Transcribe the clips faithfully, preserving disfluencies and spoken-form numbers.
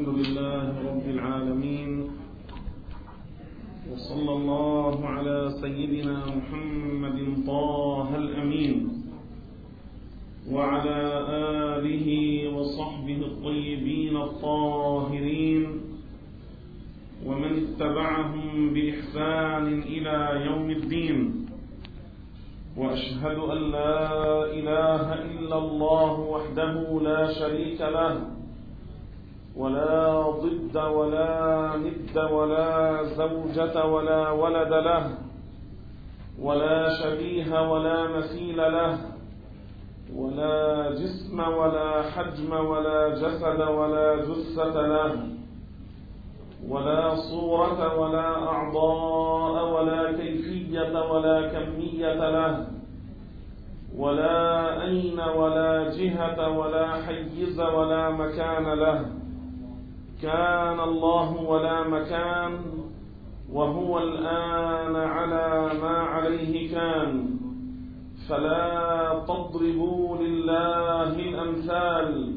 الحمد لله رب العالمين، وصلى الله على سيدنا محمد طه الأمين وعلى آله وصحبه الطيبين الطاهرين ومن اتبعهم بإحسان إلى يوم الدين. وأشهد أن لا إله إلا الله وحده لا شريك له، ولا ضد ولا ند ولا زوجة ولا ولد له، ولا شبيه ولا مثيل له، ولا جسم ولا حجم ولا جسد ولا جثة له، ولا صورة ولا أعضاء ولا كيفية ولا كمية له، ولا أين ولا جهة ولا حيز ولا مكان له. كان الله ولا مكان، وهو الآن على ما عليه كان. فلا تضربوا لله الأمثال،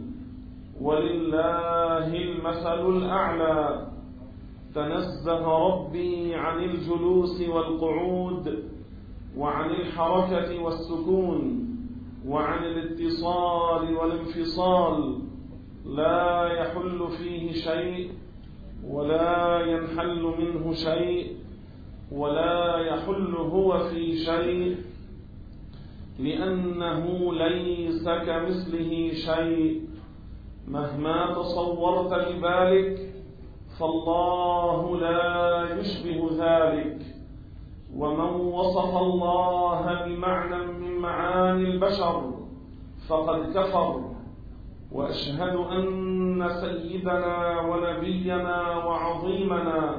ولله المثل الأعلى. تنزه ربي عن الجلوس والقعود، وعن الحركة والسكون، وعن الاتصال والانفصال. لا يحل فيه شيء، ولا ينحل منه شيء، ولا يحل هو في شيء، لأنه ليس كمثله شيء. مهما تصورت بذلك فالله لا يشبه ذلك. ومن وصف الله بمعنى من معاني البشر فقد كفر. وأشهد أن سيدنا ونبينا وعظيمنا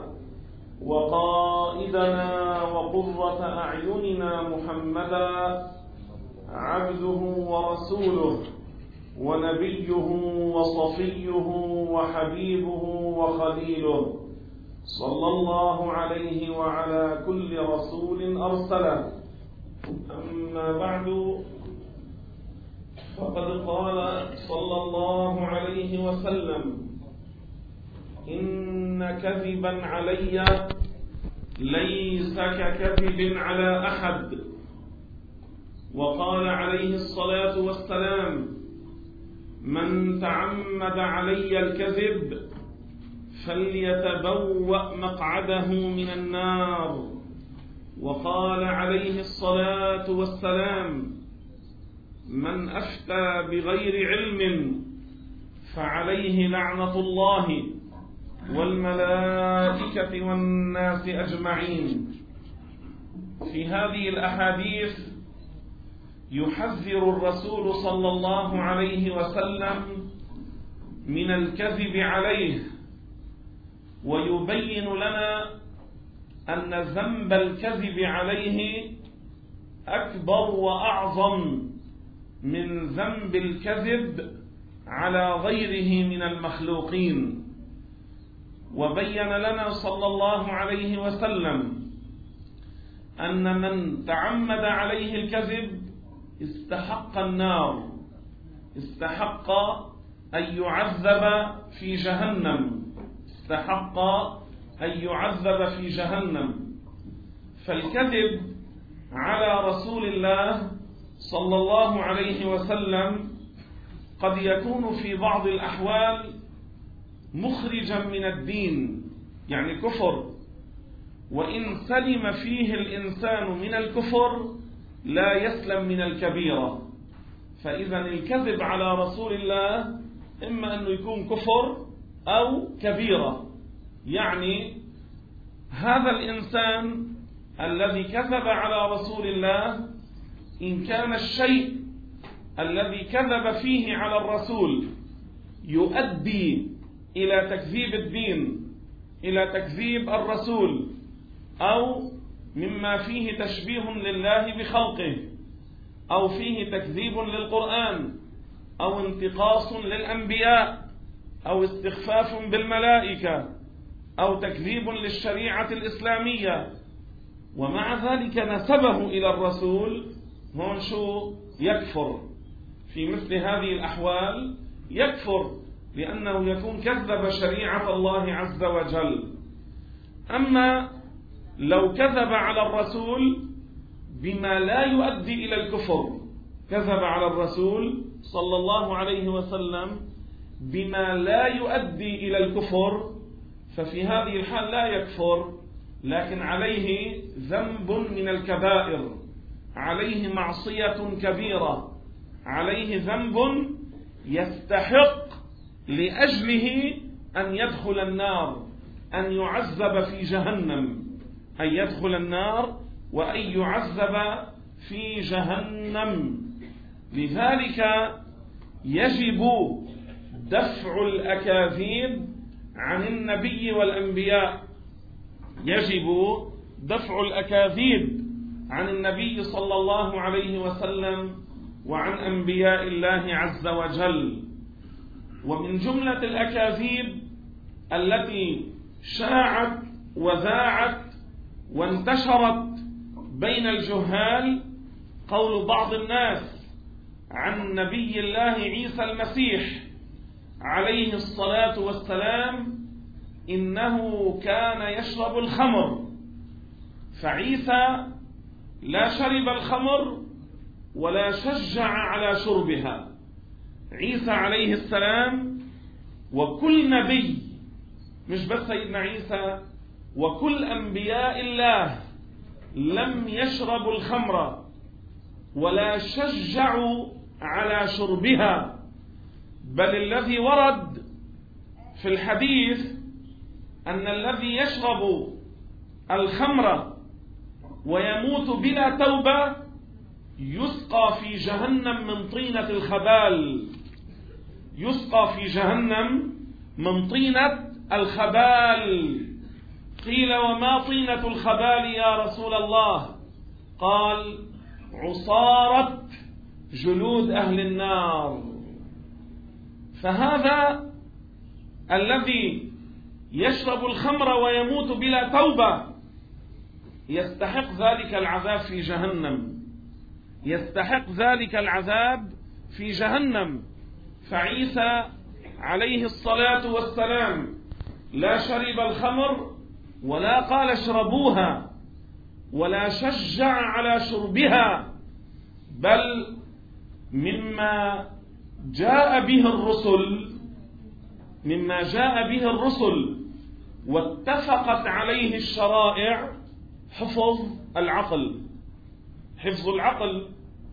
وقائدنا وقرة أعيننا محمدا عبده ورسوله، ونبيه وصفيه وحبيبه وخليله، صلى الله عليه وعلى كل رسول أرسله. أما بعد، فقد قال صلى الله عليه وسلم: إن كذبا علي ليس ككذب على أحد. وقال عليه الصلاة والسلام: من تعمد علي الكذب فليتبوأ مقعده من النار. وقال عليه الصلاة والسلام: من أفتى بغير علم فعليه لعنة الله والملائكة والناس أجمعين. في هذه الأحاديث يحذر الرسول صلى الله عليه وسلم من الكذب عليه، ويبين لنا أن ذنب الكذب عليه أكبر وأعظم من ذنب الكذب على غيره من المخلوقين. وبين لنا صلى الله عليه وسلم أن من تعمد عليه الكذب استحق النار، استحق أن يعذب في جهنم، استحق أن يعذب في جهنم. فالكذب على رسول الله صلى الله عليه وسلم قد يكون في بعض الأحوال مخرجا من الدين، يعني كفر، وإن سلم فيه الإنسان من الكفر لا يسلم من الكبيرة. فإذا الكذب على رسول الله إما أنه يكون كفر أو كبيرة. يعني هذا الإنسان الذي كذب على رسول الله، إن كان الشيء الذي كذب فيه على الرسول يؤدي إلى تكذيب الدين، إلى تكذيب الرسول، أو مما فيه تشبيه لله بخلقه، أو فيه تكذيب للقرآن، أو انتقاص للأنبياء، أو استخفاف بالملائكة، أو تكذيب للشريعة الإسلامية، ومع ذلك نسبه إلى الرسول، هون شو يكفر. في مثل هذه الأحوال يكفر لأنه يكون كذب شريعة الله عز وجل. أما لو كذب على الرسول بما لا يؤدي إلى الكفر، كذب على الرسول صلى الله عليه وسلم بما لا يؤدي إلى الكفر، ففي هذه الحال لا يكفر، لكن عليه ذنب من الكبائر، عليه معصية كبيرة، عليه ذنب يستحق لأجله أن يدخل النار، أن يعذب في جهنم، أن يدخل النار وأن يعذب في جهنم. لذلك يجب دفع الأكاذيب عن النبي والأنبياء، يجب دفع الأكاذيب عن النبي صلى الله عليه وسلم وعن أنبياء الله عز وجل. ومن جملة الأكاذيب التي شاعت وذاعت وانتشرت بين الجهال قول بعض الناس عن نبي الله عيسى المسيح عليه الصلاة والسلام إنه كان يشرب الخمر، فعيسى لا شرب الخمر ولا شجع على شربها. عيسى عليه السلام وكل نبي، مش بس سيدنا عيسى، وكل أنبياء الله لم يشربوا الخمر ولا شجعوا على شربها، بل الذي ورد في الحديث أن الذي يشرب الخمر ويموت بلا توبة يسقى في جهنم من طينة الخبال، يسقى في جهنم من طينة الخبال. قيل وما طينة الخبال يا رسول الله؟ قال عصارة جلود أهل النار. فهذا الذي يشرب الخمر ويموت بلا توبة يستحق ذلك العذاب في جهنم، يستحق ذلك العذاب في جهنم. فعيسى عليه الصلاة والسلام لا شرب الخمر ولا قال اشربوها ولا شجع على شربها، بل مما جاء به الرسل مما جاء به الرسل واتفقت عليه الشرائع حفظ العقل، حفظ العقل.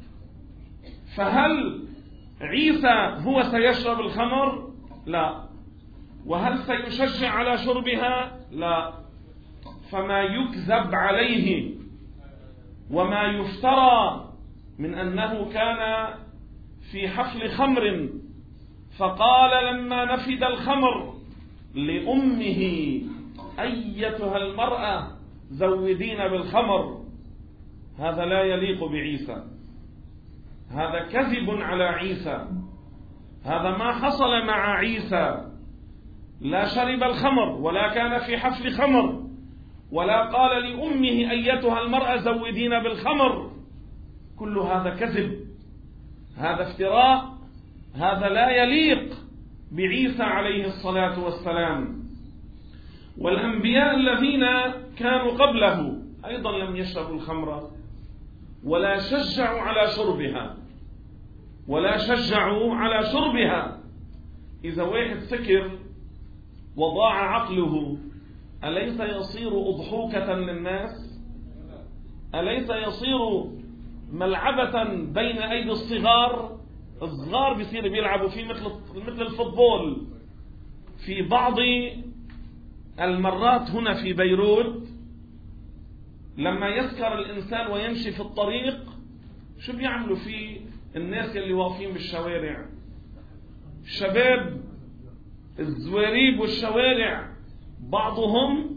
فهل عيسى هو سيشرب الخمر؟ لا. وهل سيشجع على شربها؟ لا. فما يكذب عليه وما يفترى من أنه كان في حفل خمر فقال لما نفد الخمر لأمه أيتها المرأة زودين بالخمر، هذا لا يليق بعيسى، هذا كذب على عيسى، هذا ما حصل مع عيسى. لا شرب الخمر ولا كان في حفل خمر ولا قال لأمه أيتها المرأة زودين بالخمر، كل هذا كذب، هذا افتراء، هذا لا يليق بعيسى عليه الصلاة والسلام. والأنبياء الذين كانوا قبله أيضا لم يشربوا الخمر ولا شجعوا على شربها ولا شجعوا على شربها. إذا واحد سكر وضاع عقله أليس يصير أضحوكة للناس؟ أليس يصير ملعبة بين أيدي الصغار؟ الصغار بيصير بيلعبوا فيه مثل مثل الفوتبول. في بعض المرات هنا في بيروت لما يسكر الإنسان ويمشي في الطريق شو بيعملوا فيه الناس اللي واقفين بالشوارع؟ الشباب الزواريب والشوارع بعضهم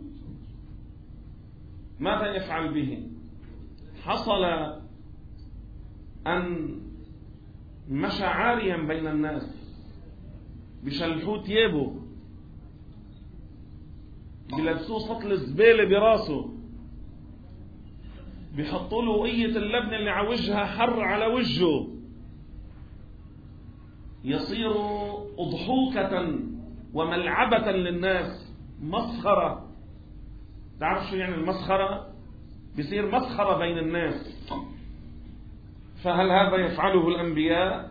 ماذا يفعل به؟ حصل أن مشى عاريا بين الناس، بشلحوه ثيابه، بلبسوه سطل زبالة براسه، بيحطوا له قية اللبنة اللي على وجهها حر على وجهه. يصير أضحوكة وملعبة للناس، مسخرة. تعرف شو يعني المسخرة؟ بيصير مسخرة بين الناس. فهل هذا يفعله الأنبياء؟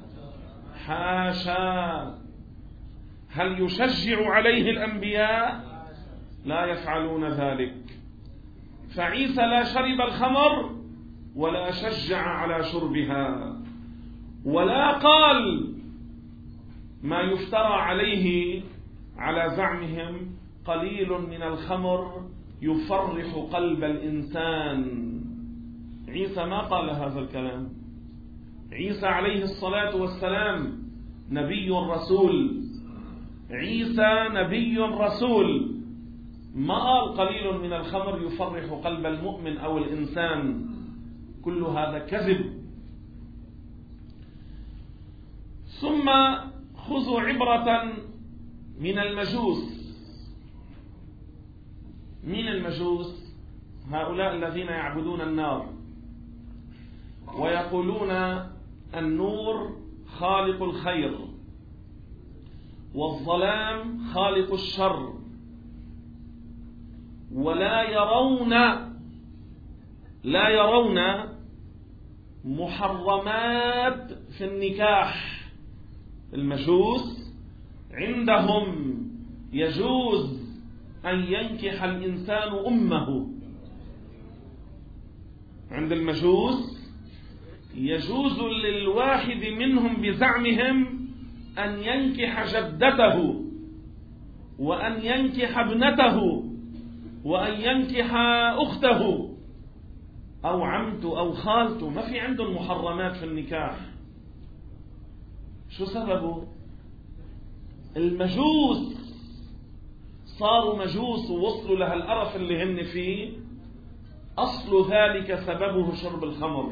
حاشا. هل يشجع عليه الأنبياء؟ لا يفعلون ذلك. فعيسى لا شرب الخمر ولا شجع على شربها، ولا قال ما يفترى عليه على زعمهم: قليل من الخمر يفرح قلب الإنسان. عيسى ما قال هذا الكلام. عيسى عليه الصلاة والسلام نبي رسول. عيسى نبي رسول، ما قال قليل من الخمر يفرح قلب المؤمن أو الإنسان. كل هذا كذب. ثم خذوا عبرة من المجوس. من المجوس؟ هؤلاء الذين يعبدون النار ويقولون النور خالق الخير والظلام خالق الشر، ولا يرون لا يرون محرمات في النكاح. المجوس عندهم يجوز أن ينكح الإنسان أمه. عند المجوس يجوز للواحد منهم بزعمهم أن ينكح جدته، وأن ينكح ابنته، وأن ينكح أخته أو عمته أو خالته. ما في عندهم محرمات في النكاح. شو سببه؟ المجوس صاروا مجوس ووصلوا لها القرف اللي هن فيه. أصل ذلك سببه شرب الخمر.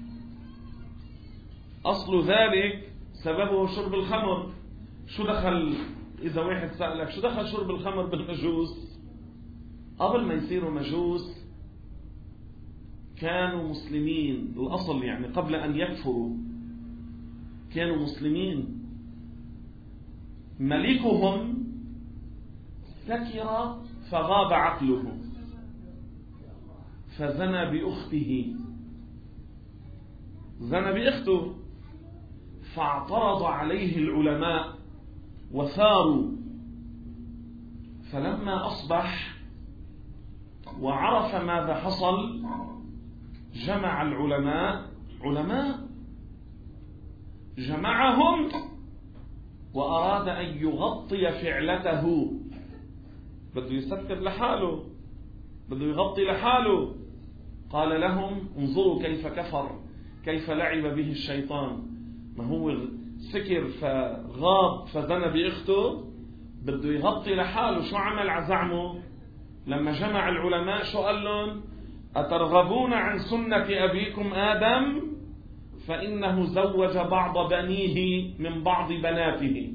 أصل ذلك سببه شرب الخمر. شو دخل؟ إذا واحد سألك شو دخل شرب الخمر بالمجوس؟ قبل ما يصيروا مجوس كانوا مسلمين. الأصل يعني قبل أن يكفروا كانوا مسلمين. ملكهم سكر فغاب عقله فزنى بأخته. زنى بأخته فاعترض عليه العلماء وثاروا. فلما أصبح وعرف ماذا حصل جمع العلماء علماء جمعهم وأراد أن يغطي فعلته. بده يستر لحاله، بده يغطي لحاله. قال لهم: انظروا كيف كفر، كيف لعب به الشيطان. ما هو سكر فغاب فزنى بأخته، بده يغطي لحاله. شو عمل عزعمه؟ لما جمع العلماء شو قال لهم؟ أترغبون عن سنة أبيكم آدم فإنه زوج بعض بنيه من بعض بناته.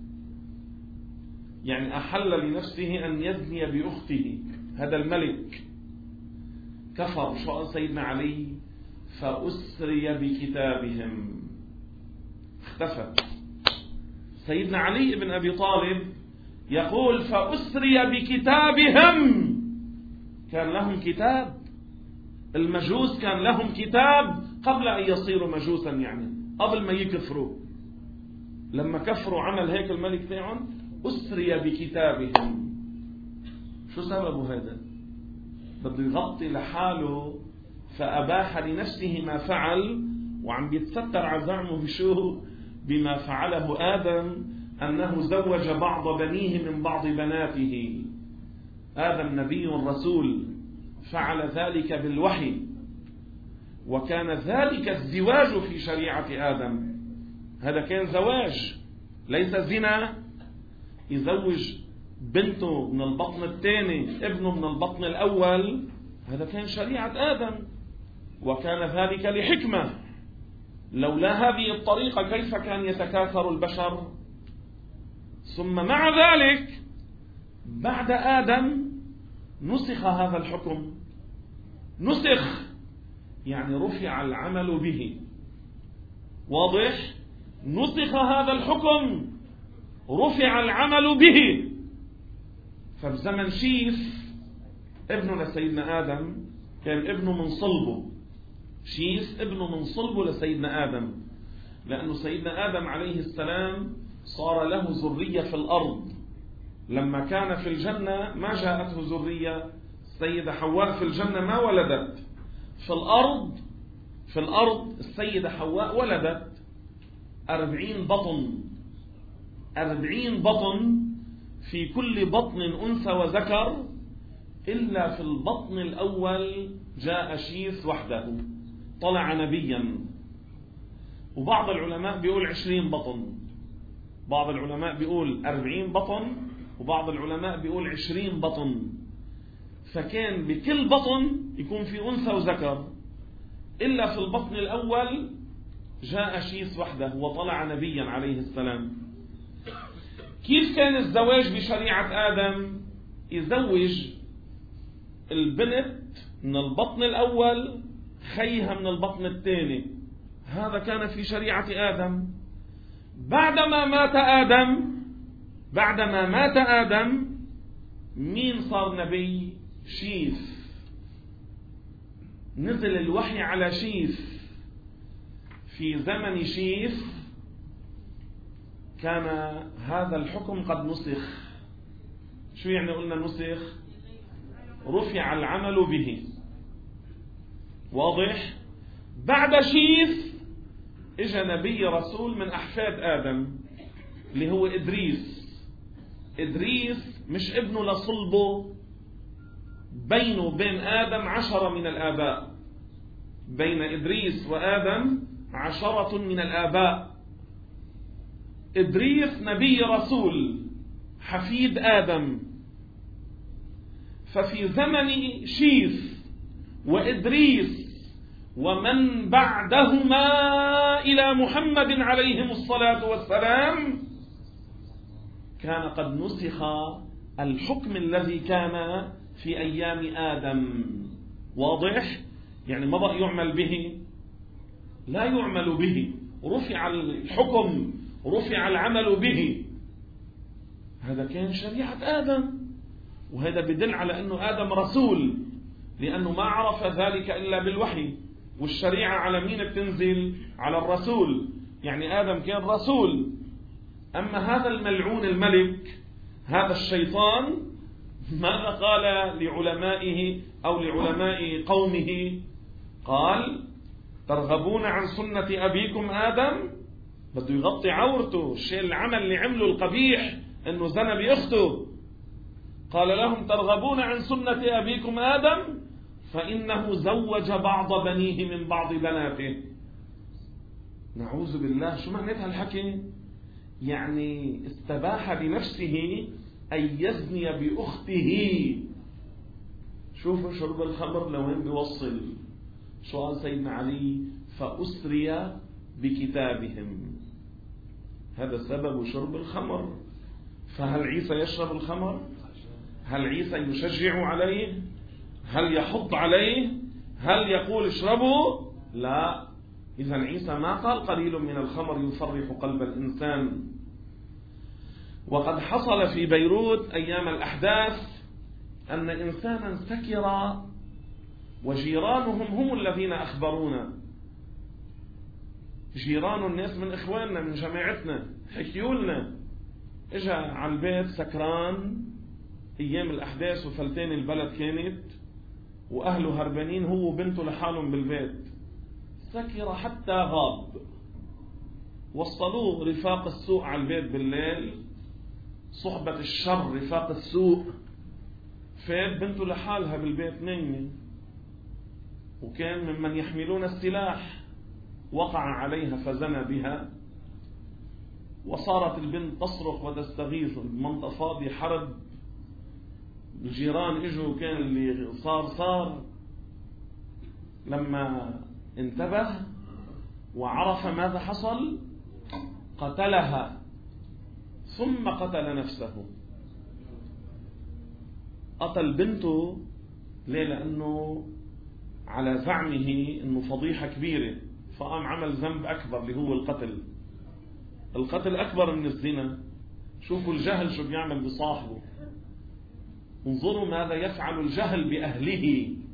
يعني أحل لنفسه أن يزني بأخته. هذا الملك كفر. شو قال سيدنا علي؟ فأسري بكتابهم. اختفى. سيدنا علي بن أبي طالب يقول: فأسري بكتابهم. كان لهم كتاب. المجوس كان لهم كتاب قبل أن يصيروا مجوسا، يعني قبل ما يكفروا. لما كفروا عمل هيك الملك تاعهم: أسري بكتابهم. شو سبب هذا؟ بده يغطي لحاله فأباح لنفسه ما فعل، وعم بيتستر على زعمه بشو؟ بما فعله آدم، أنه زوج بعض بنيه من بعض بناته. آدم نبي رسول فعل ذلك بالوحي، وكان ذلك الزواج في شريعة آدم. هذا كان زواج ليس زنا. يزوج بنته من البطن الثاني ابنه من البطن الأول، هذا كان شريعة آدم، وكان ذلك لحكمة. لولا هذه الطريقة كيف كان يتكاثر البشر؟ ثم مع ذلك بعد آدم نسخ هذا الحكم. نسخ يعني رفع العمل به. واضح؟ نسخ هذا الحكم، رفع العمل به. فبزمن شيث ابنه لسيدنا آدم كان ابنه من صلبه، شيث ابنه من صلبه لسيدنا آدم، لأنه سيدنا آدم عليه السلام صار له ذرية في الأرض. لما كان في الجنة ما جاءته ذرية، السيدة حواء في الجنة ما ولدت، في الأرض في الأرض السيدة حواء ولدت أربعين بطن، أربعين بطن، في كل بطن أنثى وذكر، إلا في البطن الأول جاء شيث وحده طلع نبيا. وبعض العلماء بيقول عشرين بطن، بعض العلماء بيقول أربعين بطن، وبعض العلماء بيقول عشرين بطن. فكان بكل بطن يكون في أنثى وذكر، إلا في البطن الأول جاء شيث وحده وطلع نبيا عليه السلام. كيف كان الزواج بشريعة آدم؟ يزوج البنت من البطن الأول، خيها من البطن الثاني. هذا كان في شريعة آدم. بعدما مات آدم بعدما مات آدم مين صار نبي؟ شيث. نزل الوحي على شيث. في زمن شيث كان هذا الحكم قد نسخ. شو يعني قلنا نسخ؟ رفع العمل به. واضح؟ بعد شيث اجى نبي رسول من أحفاد آدم اللي هو إدريس. إدريس مش ابنه لصلبه، بينه وبين آدم عشرة من الآباء، بين إدريس وآدم عشرة من الآباء. إدريس نبي رسول حفيد آدم. ففي زمن شيث وإدريس ومن بعدهما إلى محمد عليهم الصلاة والسلام كان قد نسخ الحكم الذي كان في أيام آدم. واضح؟ يعني ما بقى يعمل به، لا يعمل به، رفع الحكم، رفع العمل به. هذا كان شريعة آدم، وهذا بدل على أنه آدم رسول، لأنه ما عرف ذلك إلا بالوحي. والشريعة على مين بتنزل؟ على الرسول. يعني آدم كان رسول. أما هذا الملعون الملك، هذا الشيطان، ماذا قال لعلمائه أو لعلماء قومه؟ قال: ترغبون عن سنة أبيكم آدم؟ بده يغطي عورته، الشيء العمل اللي عمله القبيح أنه زنى بأخته. قال لهم: ترغبون عن سنة أبيكم آدم فإنه زوج بعض بنيه من بعض بناته. نعوذ بالله. شو معنى هالحكي؟ يعني استباح بنفسه أن يزني بأخته. شوفوا شرب الخمر لوين بيوصل. شو قال سيدنا علي؟ فأسري بكتابهم. هذا سبب شرب الخمر. فهل عيسى يشرب الخمر؟ هل عيسى يشجع عليه؟ هل يحض عليه؟ هل يقول اشربوا؟ لا. إذا عيسى ما قال قليل من الخمر يفرح قلب الإنسان. وقد حصل في بيروت أيام الأحداث أن إنسانا سكر وجيرانهم هم الذين أخبرونا. جيران الناس من إخواننا من جماعتنا حكيولنا. إجا على البيت سكران أيام الأحداث وفلتين البلد كانت، وأهله هربانين، هو وبنته لحالهم بالبيت. سكر حتى غاب. وصلوه رفاق السوء على البيت بالليل، صحبة الشر رفاق السوء. فات بنته لحالها بالبيت نايمة، وكان ممن يحملون السلاح. وقع عليها فزنى بها، وصارت البنت تصرخ وتستغيث. المنطقة فاضية، حرب، الجيران اجوا، كان اللي صار صار. لما انتبه وعرف ماذا حصل قتلها، ثم قتل نفسه. قتل بنته ليه؟ لأنه على زعمه أنه فضيحة كبيرة، فقام عمل ذنب أكبر اللي هو القتل. القتل أكبر من الزنا. شوفوا الجهل شو بيعمل بصاحبه، انظروا ماذا يفعل الجهل بأهله.